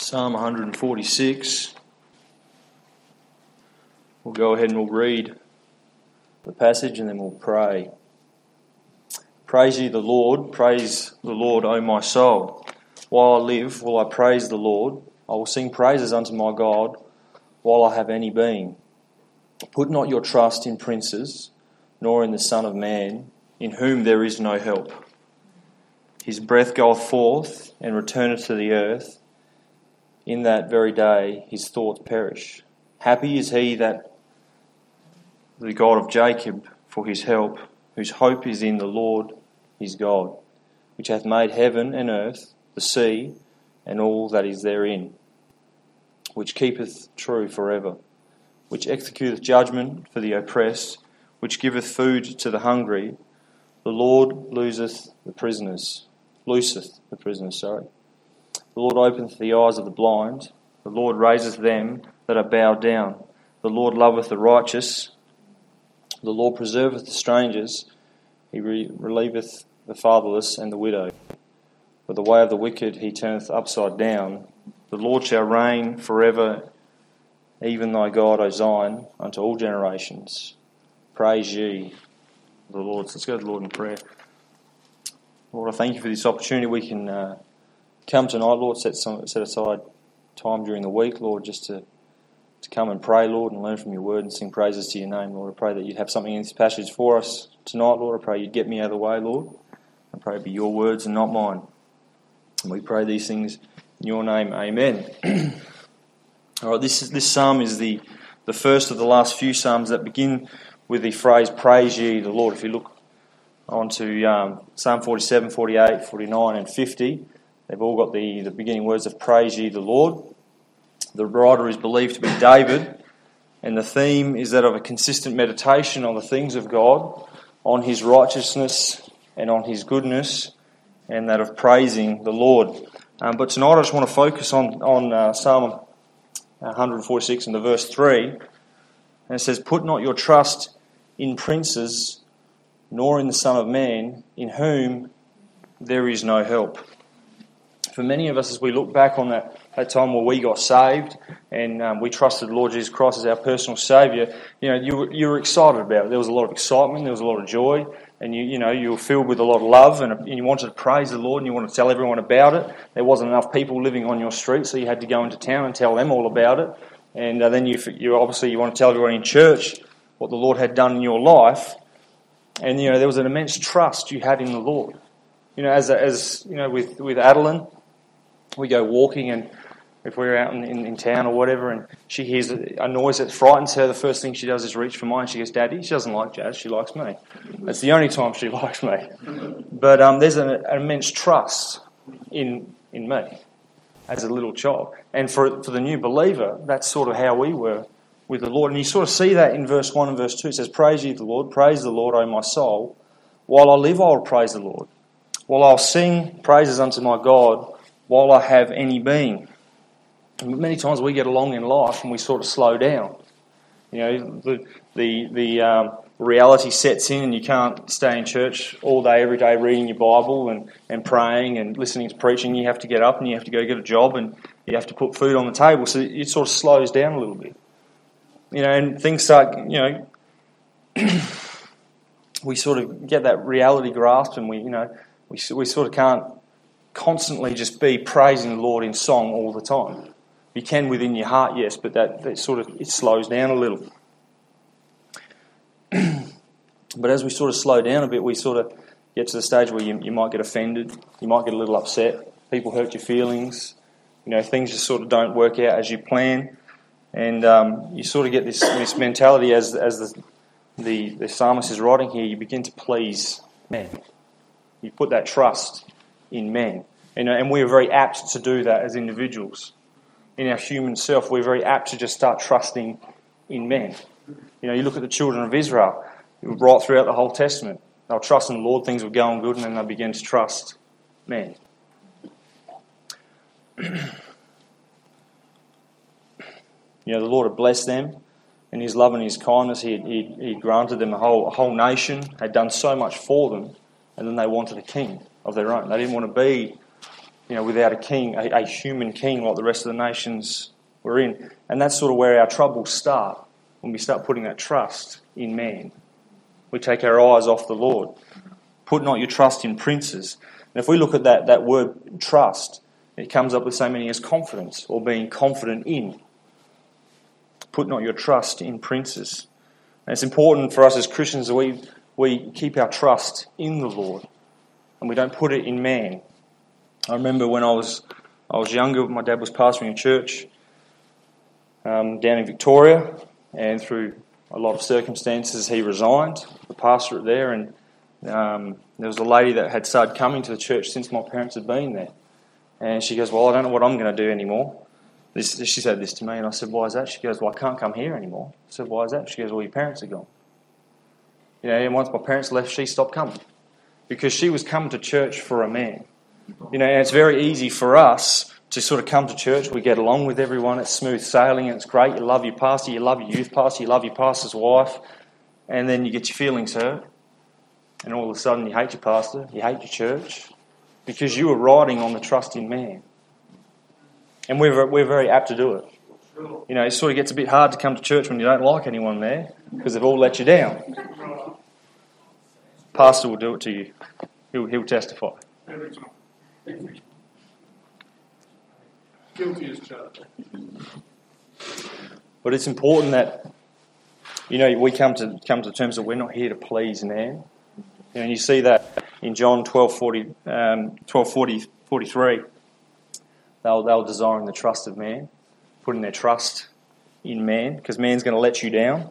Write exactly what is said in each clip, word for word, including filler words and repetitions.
Psalm one forty-six. We'll go ahead and we'll read the passage and then we'll pray. Praise ye the Lord, praise the Lord, O my soul. While I live, will I praise the Lord. I will sing praises unto my God while I have any being. Put not your trust in princes, nor in the Son of Man, in whom there is no help. His breath goeth forth, and returneth to the earth. In that very day his thoughts perish. Happy is he that the God of Jacob for his help, whose hope is in the Lord his God, which hath made heaven and earth, the sea, and all that is therein, which keepeth true forever, which executeth judgment for the oppressed, which giveth food to the hungry. The Lord loseth the prisoners, looseth the prisoners, sorry. The Lord openeth the eyes of the blind. The Lord raiseth them that are bowed down. The Lord loveth the righteous. The Lord preserveth the strangers. He re- relieveth the fatherless and the widow. But the way of the wicked he turneth upside down. The Lord shall reign forever, even thy God, O Zion, unto all generations. Praise ye the Lord. So let's go to the Lord in prayer. Lord, I thank you for this opportunity we can uh, come tonight, Lord, set some, set aside time during the week, Lord, just to, to come and pray, Lord, and learn from your word and sing praises to your name, Lord. I pray that you'd have something in this passage for us tonight, Lord. I pray you'd get me out of the way, Lord. I pray it be your words and not mine. And we pray these things in your name. Amen. All right, this is, this psalm is the, the first of the last few psalms that begin with the phrase, praise ye the Lord. If you look on to um, Psalm forty-seven, forty-eight, forty-nine and fifty, they've all got the, the beginning words of praise ye the Lord. The writer is believed to be David, and the theme is that of a consistent meditation on the things of God, on his righteousness and on his goodness, and that of praising the Lord. Um, but tonight I just want to focus on, on uh, Psalm one forty-six and the verse three. And it says, put not your trust in princes, nor in the Son of Man, in whom there is no help. For many of us, as we look back on that, that time where we got saved and um, we trusted the Lord Jesus Christ as our personal Saviour, you know, you were, you were excited about it. There was a lot of excitement, there was a lot of joy, and you you know you were filled with a lot of love, and, and you wanted to praise the Lord, and you wanted to tell everyone about it. There wasn't enough people living on your street, so you had to go into town and tell them all about it. And uh, then you, you obviously you want to tell everyone in church what the Lord had done in your life. And you know there was an immense trust you had in the Lord. You know, as as you know, with with Adeline, we go walking, and if we're out in, in, in town or whatever, and she hears a noise that frightens her, the first thing she does is reach for mine. She goes, "Daddy." She doesn't like Jazz; she likes me. That's the only time she likes me. But um, there's an, an immense trust in in me as a little child, and for for the new believer, that's sort of how we were with the Lord. And you sort of see that in verse one and verse two. It says, "Praise ye the Lord, praise the Lord, O my soul. While I live, I will praise the Lord. While I'll sing praises unto my God, while I have any being." And many times we get along in life and we sort of slow down. You know, the the the um, reality sets in, and you can't stay in church all day, every day, reading your Bible and, and praying and listening to preaching. You have to get up and you have to go get a job and you have to put food on the table. So it sort of slows down a little bit. You know, and things start, you know, we sort of get that reality grasped, and we, you know, we we sort of can't constantly just be praising the Lord in song all the time. You can within your heart, yes, but that, that sort of, it slows down a little. But as we sort of slow down a bit, we sort of get to the stage where you, you might get offended, you might get a little upset, people hurt your feelings, you know, things just sort of don't work out as you plan, and um, you sort of get this this mentality as as the, the the psalmist is writing here. You begin to please men. You put that trust in men, you know, and we're very apt to do that as individuals. In our human self, we're very apt to just start trusting in men. You know, you look at the children of Israel, right throughout the whole Testament. They'll trust in the Lord, things were going good, and then they begin to trust men. You know, the Lord had blessed them in His love and His kindness. He had, he, he granted them a whole, a whole nation, had done so much for them, and then they wanted a king of their own. They didn't want to be you know, without a king, a, a human king like the rest of the nations were in. And that's sort of where our troubles start, when we start putting that trust in man. We take our eyes off the Lord. Put not your trust in princes. And if we look at that, that word trust, it comes up with the same meaning as confidence, or being confident in. Put not your trust in princes. And it's important for us as Christians that we, we keep our trust in the Lord, and we don't put it in man. I remember when I was I was younger, my dad was pastoring a church um, down in Victoria, and through a lot of circumstances he resigned the pastorate there, and um, there was a lady that had started coming to the church since my parents had been there. And she goes, well, I don't know what I'm going to do anymore. This, she said this to me, and I said, why is that? She goes, well, I can't come here anymore. I said, why is that? She goes, well, your parents are gone. You know, and once my parents left, she stopped coming, because she was coming to church for a man. You know, and it's very easy for us to sort of come to church. We get along with everyone. It's smooth sailing, and it's great. You love your pastor, you love your youth pastor, you love your pastor's wife, and then you get your feelings hurt, and all of a sudden you hate your pastor, you hate your church, because you were riding on the trust in man. And we're we're very apt to do it. You know, it sort of gets a bit hard to come to church when you don't like anyone there, because they've all let you down. Pastor will do it to you. He'll, he'll testify. Guilty as charged. But it's important that, you know, we come to come to terms that we're not here to please man. You know, and you see that in John twelve forty, um, twelve forty, forty-three. They were, they were desiring the trust of man, putting their trust in man, because man's going to let you down.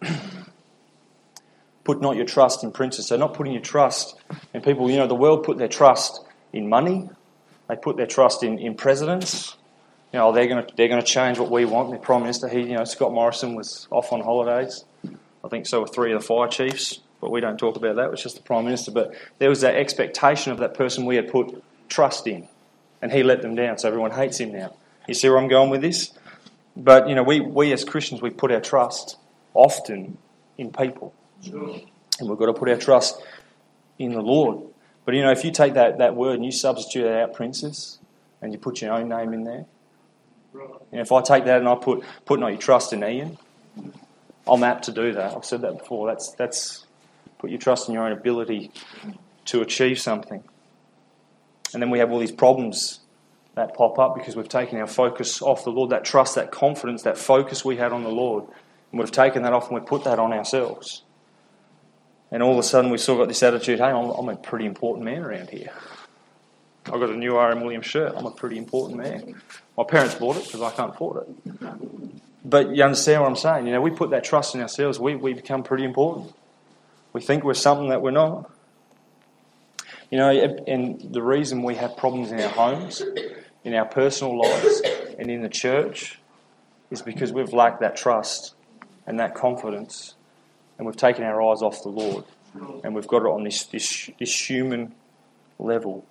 Put not your trust in princes. So not putting your trust in people. You know, the world put their trust in money. They put their trust in, in presidents. You know, they're going to they're going to change what we want. The Prime Minister, he, you know, Scott Morrison was off on holidays. I think so were three of the fire chiefs, but we don't talk about that. It's just the Prime Minister. But there was that expectation of that person we had put trust in, and he let them down. So everyone hates him now. You see where I'm going with this? But you know, we we as Christians, we put our trust often in people. Sure. And we've got to put our trust in the Lord. But, you know, if you take that, that word and you substitute out princes and you put your own name in there, Right. and if I take that and I put put not your trust in Ian, I'm apt to do that. I've said that before. That's that's put your trust in your own ability to achieve something. And then we have all these problems that pop up because we've taken our focus off the Lord, that trust, that confidence, that focus we had on the Lord. And we've taken that off and we've put that on ourselves. And all of a sudden we've still got this attitude, hey, I'm, I'm a pretty important man around here. I've got a new R M Williams shirt. I'm a pretty important man. My parents bought it because I can't afford it. But you understand what I'm saying? You know, we put that trust in ourselves. We, we become pretty important. We think we're something that we're not. You know, and the reason we have problems in our homes, in our personal lives, and in the church is because we've lacked that trust and that confidence, and we've taken our eyes off the Lord, and we've got it on this this, this human level.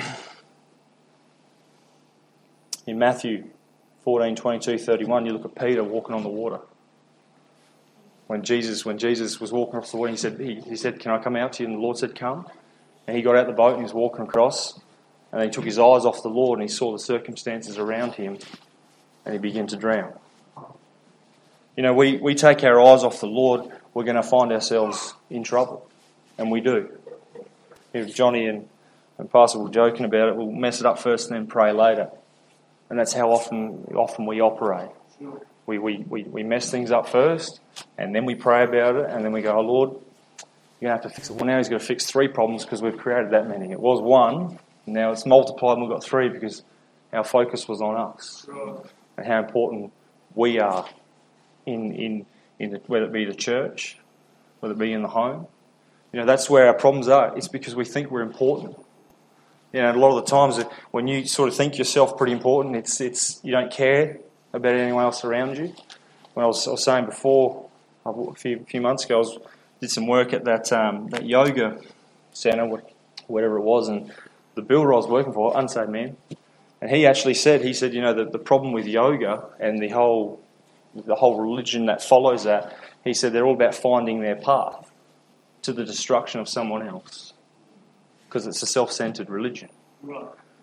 In Matthew fourteen, twenty-two, thirty-one, you look at Peter walking on the water. When Jesus, when Jesus was walking across the water, he said, he, he said, "Can I come out to you?" And the Lord said, "Come." And he got out the boat and he was walking across, and then he took his eyes off the Lord and he saw the circumstances around him, and he began to drown. You know, we, we take our eyes off the Lord, we're going to find ourselves in trouble. And we do. If Johnny and, and Pastor were joking about it, we'll mess it up first and then pray later. And that's how often often we operate. We, we, we, we mess things up first, and then we pray about it, and then we go, "Oh Lord, you're going to have to fix it." Well, now he's got to fix three problems because we've created that many. It was one, and now it's multiplied and we've got three because our focus was on us. And how important we are. In in in the, whether it be the church, whether it be in the home, you know, that's where our problems are. It's because we think we're important. You know, a lot of the times when you sort of think yourself pretty important, it's it's you don't care about anyone else around you. When I was, I was saying before, a few a few months ago, I was, did some work at that um, that yoga centre, whatever it was, and the builder I was working for, unsaved man, and he actually said, he said, you know, the, the problem with yoga and the whole the whole religion that follows that, he said they're all about finding their path to the destruction of someone else because it's a self-centered religion. Right.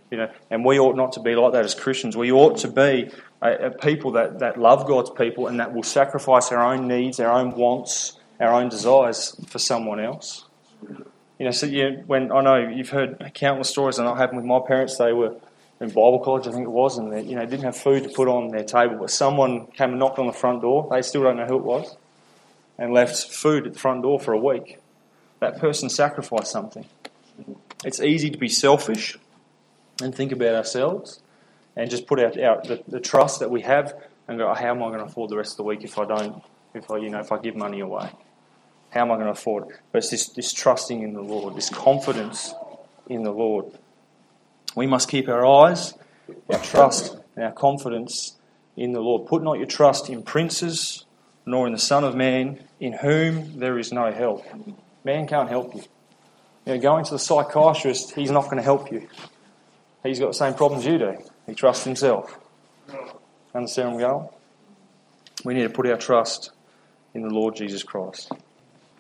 You know, and we ought not to be like that as Christians. We ought to be a, a people that, that love God's people and that will sacrifice our own needs, our own wants, our own desires for someone else. You know, so you, when I know you've heard countless stories, and that happened with my parents. They were in Bible college, I think it was, and they, you know, didn't have food to put on their table, but someone came and knocked on the front door. They still don't know who it was, and left food at the front door for a week. That person sacrificed something. It's easy to be selfish and think about ourselves, and just put out, out the, the trust that we have, and go, how am I going to afford the rest of the week if I don't, if I, you know, if I give money away? How am I going to afford it? But it's this, this trusting in the Lord, this confidence in the Lord. We must keep our eyes, our trust, and our confidence in the Lord. Put not your trust in princes, nor in the Son of Man, in whom there is no help. Man can't help you. You know, going to the psychiatrist, he's not going to help you. He's got the same problems you do. He trusts himself. Understand where I'm going? We need to put our trust in the Lord Jesus Christ.